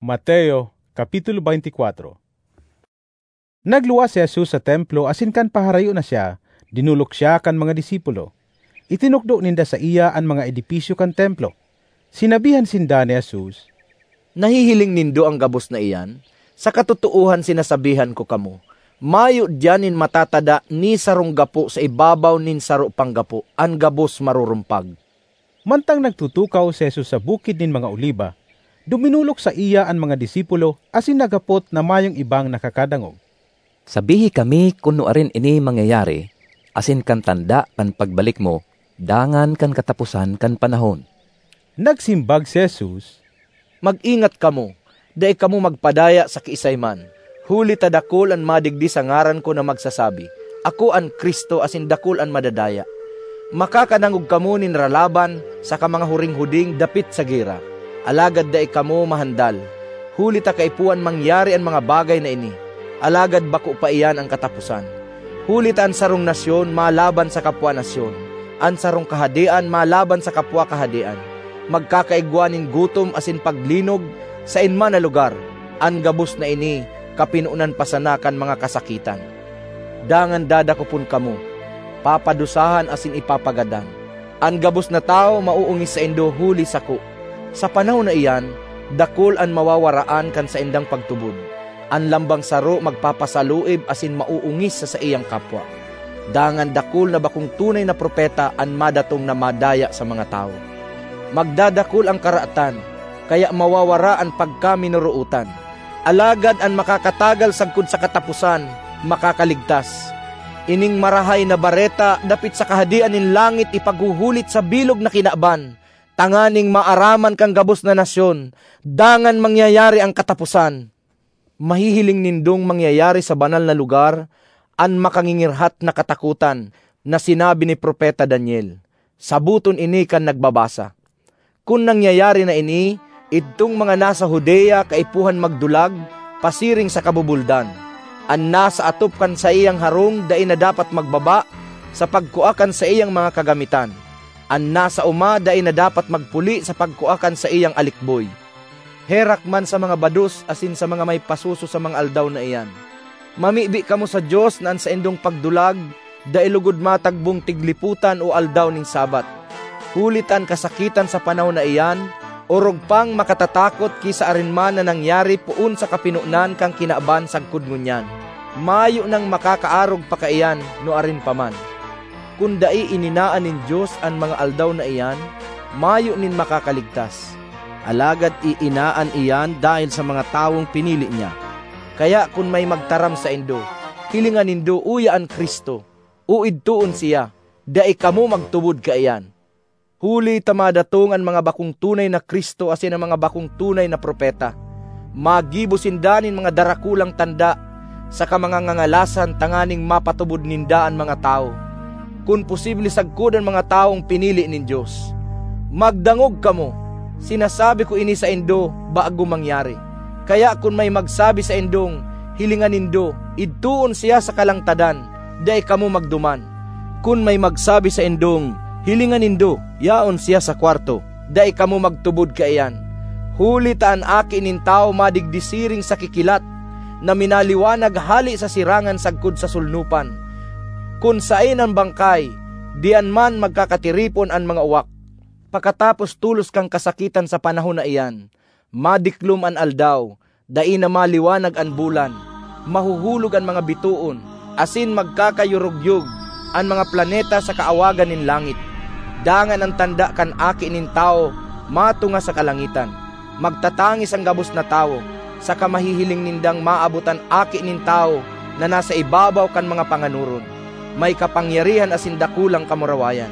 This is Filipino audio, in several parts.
Mateo, Kapitulo 24. Nagluwas si Jesus sa templo asin kan paharayo na siya, dinulok siya kan mga disipulo. Itinukdo ninda sa iya ang mga edipisyo kan templo. Sinabihan sinda ni Jesus, Nahihiling nindo ang gabos na iyan? Sa katutuuhan sinasabihan ko kamo, mayo diyanin matatada ni sarong gapo sa ibabaw nin saro panggapo, ang gabos marurumpag. Mantang nagtutukaw si Jesus sa bukid nin mga oliba, duminulok sa iya ang mga disipulo asin nagapot na mayong ibang nakakadangog. Sabihi kami kuno arin ini mangyayari, asin kan tanda kan pagbalik mo, dangan kan katapusan kan panahon. Nagsimbag si Jesus, Mag-ingat kamo, dai kamo magpadaya sa kiisayman. Huli ta dakol an madigdi sa ngaran ko na magsasabi, Ako an Kristo asin dakol an madadaya. Makakanangog kamo nin ralaban sa kamanga huring-huding dapit sa gira. Alagad dai kamo mahandal. Huli ta kaipuan mangyari ang mga bagay na ini. Alagad bako pa iyan ang katapusan. Huli ta an sarong nasyon malaban sa kapwa nasyon. An sarong kahadian malaban sa kapwa kahadian. Magkakaigwanin gutom asin paglinog sa inman na lugar. An gabos na ini kapinunan pasanakan mga kasakitan. Dangan dadakopon kamo, papadusahan asin ipapagadan. An gabos na tao mauungis sa indo huli sako. Sa panahon na iyan, dakol an mawawaraan kan sa indang pagtubod. An lambang saro magpapasaluib asin mauungis sa iyang kapwa. Dangan dakol na bakong tunay na propeta an madatong na madaya sa mga tao. Magdadakol ang karaatan, kaya mawawara ang pagkaminuruutan. Alagad ang makakatagal sagkod sa katapusan, makakaligtas. Ining marahay na bareta dapit sa kahadian nin langit ipaghuhulit sa bilog na kinaban. Tanganing maaraman kang gabos na nasyon, dangan mangyayari ang katapusan. Mahihiling nindong mangyayari sa banal na lugar, an makangingirhat na katakutan na sinabi ni Propeta Daniel. Sabuton ini kan nagbabasa. Kung nangyayari na ini, itong mga nasa Judea kaipuhan magdulag, pasiring sa kabubuldan. An nasa atop kan sa iyang harong, dai na dapat magbaba, sa pagkuakan sa iyang mga kagamitan. An nasa uma, dai na dapat magpuli sa pagkuakan sa iyang alikboy. Herak man sa mga badus, asin sa mga may pasuso sa mga aldaw na iyan. Mamibi kamo sa Diyos na sa indong pagdulag, dai lugod matagbong tigliputan o aldaw ning Sabat. Hulitan kasakitan sa panahon na iyan, orog pang makatatakot kisa arinman na nangyari puun sa kapinunan kang kinaaban sagkod ngunyan. Mayo nang makakaarog pa kaiyan no arin paman. Kung dai ininaan nin Diyos ang mga aldaw na iyan, mayo nin makakaligtas. Alagad iinaan iyan dahil sa mga tawong pinili niya. Kaya kung may magtaram sa indo, hilingan nindo uya ang Kristo, uidtuon siya, dai kamo magtubod kaiyan. Huli tamadatong ang mga bakong tunay na Kristo asin ang mga bakong tunay na propeta. Magibusin danin mga darakulang tanda sa kamangangalasan tanganing mapatubod ninda ang mga tao. Kung posible sagkod ang mga taong pinili nin Diyos. Magdangog kamo, sinasabi ko ini sa indo bago mangyari. Kaya kung may magsabi sa indong, hilingan nindo, idtuon siya sa kalangtadan, dai kamo magduman. Kung may magsabi sa indong, hilingan nindo, yaon siya sa kwarto, dai kamo magtubod kaiyan. Huli taan aki nin tao madigdisiring sa kikilat, na minaliwanag hali sa sirangan sagkod sa sulnupan. Kung sain ang bangkay, diyan man magkakatiripon ang mga uwak. Pagkatapos tulos kang kasakitan sa panahon na iyan, madiklom an aldaw, dai na maliwanag an bulan, mahuhulog ang mga bituon, asin magkakayurugyug ang mga planeta sa kaawagan nin langit. Dangan ang tanda kan aki nin tao, matunga sa kalangitan. Magtatangis ang gabos na tao, sa kamahihiling nindang maabutan aki nin tao, na nasa ibabaw kan mga panganuron. May kapangyarihan asin dakulang kamurawayan.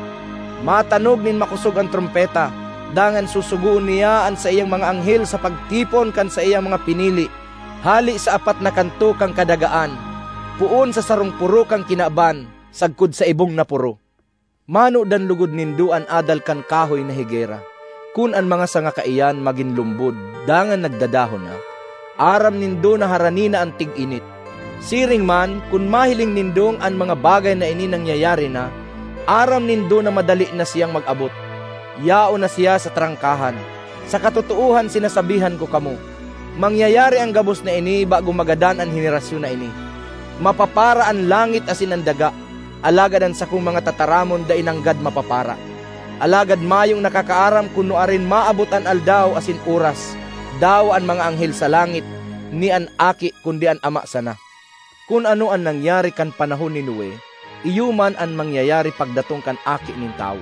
Matanog nin makusog ang trompeta, dangan susuguon niya an sa iyang mga anghel sa pagtipon kan sa iyang mga pinili. Hali sa apat na kanto kang kadagaan, puon sa sarong puro kang kinaban, sagkod sa ibong na puro. Mano dan lugod nindo an adal kan kahoy na higera. Kun an mga sanga kaiyan magin lumbod, dangan nagdadahon na. Aram nindo na haranina ang tig-init. Siring man, kun mahiling nindong an mga bagay na ini nangyayari na, aram nindo na madali na siyang mag-abot. Yao na siya sa trangkahan. Sa katotohan sinasabihan ko kamo, Mangyayari ang gabos na ini bago magadan ang henerasyon na ini. Mapapara ang langit asin ang daga, alagad ang sakong mga tataramon da inanggad mapapara. Alagad mayong nakakaaram kuno arin maabot an aldaw asin oras, daw an mga anghel sa langit, ni an aki kundi an ama sana. Kung ano ang nangyari kan panahon ni Noe, iyuman ang mangyayari pagdatong kan aki nin tao.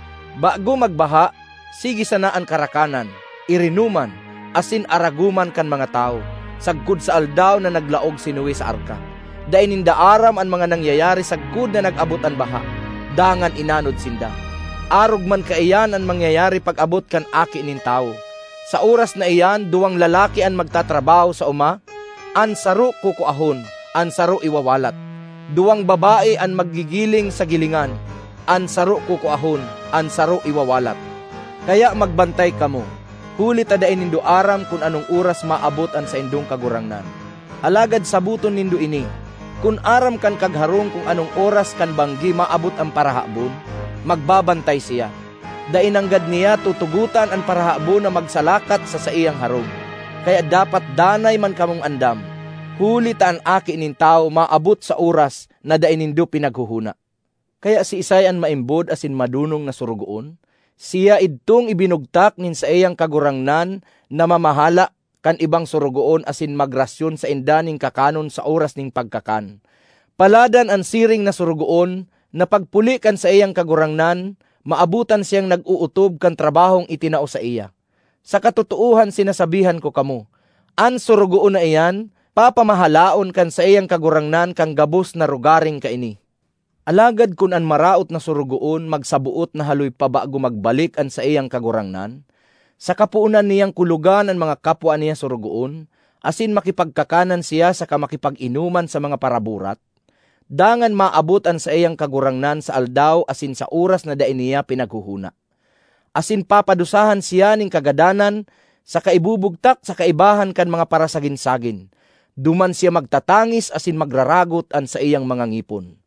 Bago magbaha, sige sana ang karakanan, irinuman, asin araguman kan mga tao, sagkod sa aldaw na naglaog si Noe sa arka. Dain indaaram ang mga nangyayari sagkod na nag-abot ang baha, dangan inanod sinda. Arog man kaiyan ang mangyayari pag-abot kan aki nin tao. Sa oras na iyan, duwang lalaki ang magtatrabaho sa uma, an saro kukuahon, an saro iwawalat. Duwang babae ang maggigiling sa gilingan, an saro kukuahon, an saro iwawalat. Kaya magbantay kamo, huli tadain nindo aram kung anong oras maabot an sa indong kagurangnan. Alagad sabuton nindo ini, kung aram kan kagharong kung anong oras kan banggi maabot ang parahabon, magbabantay siya. Dainanggad niya tutugutan ang parahabon na magsalakat sa iyang harong. Kaya dapat danay man kamong andam, huli ta ang aki nin tao maabot sa oras na dainindo pinaghuhuna. Kaya si Isayan maimbod asin madunong na surugoon, siya idtong ibinugtak nin sa iyang kagurangnan na mamahala kan ibang surugoon asin magrasyon sa indaning kakanon sa oras ning pagkakan. Paladan ang siring na surugoon na pagpuli kan sa iyang kagurangnan, maabutan siyang nag-uutob kan trabahong itinao sa iya. Sa katotohan sinasabihan ko kamo, an surugoon na iyan, papamahalaon kan sa iyang kagurangnan kang gabos na rugaring kaini. Alagad kun an maraot na surugoon magsabuot na haloy pa bago magbalik an sa iyang kagurangnan, sa kapuunan niyang kulugan ang mga kapwa niya surugoon, asin makipagkakanan siya sa kamakipag-inuman sa mga paraburat, dangan maabot an sa iyang kagurangnan sa aldaw asin sa oras na dain niya pinaghuhuna. Asin papadusahan siya ning kagadanan sa kaibubugtak sa kaibahan kan mga parasagin-sagin. Duman siya magtatangis asin magraragot an sa iyang mga ngipon.